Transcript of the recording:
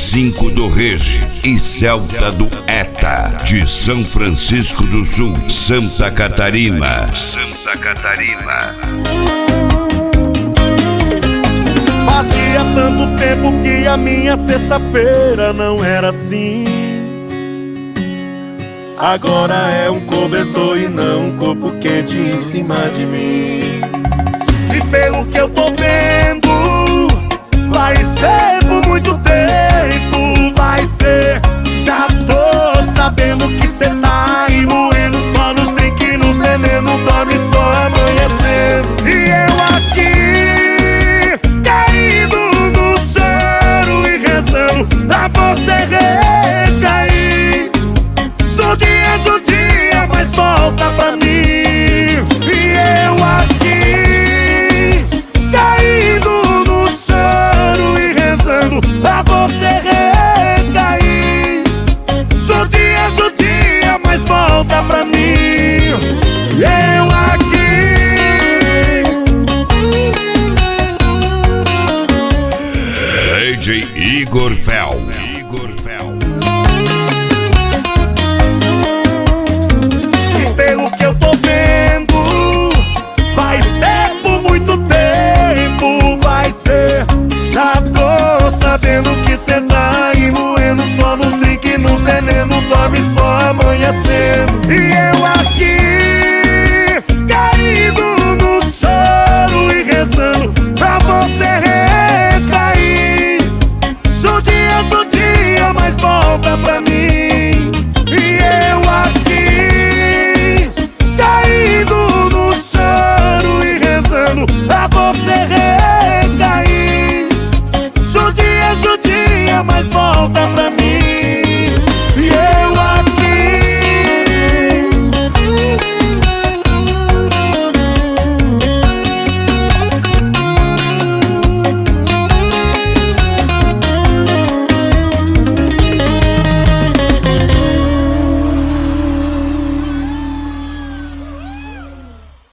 95 do Regi e Celta do Eta, de São Francisco do Sul, Santa Catarina. Fazia tanto tempo que a minha sexta-feira não era assim. Agora é um cobertor e não um corpo quente em cima de mim. E pelo que eu tô vendo, vai ser por muito tempo, vai ser. Já tô sabendo que cê tá aí moendo só nos drink, nos veneno, dorme só amanhecendo. E eu aqui, caído no chão e rezando pra você recair. Judia, mas volta pra mim. E eu aqui, caído no chão e rezando pra você recair. Judia, mas volta pra mim. Eu aqui. DJ Igor Fel. E pelo que eu tô vendo, vai ser por muito tempo, vai ser. Já tô sabendo que cê tá aí moendo só nos drink, nos veneno, dorme só amanhecendo. E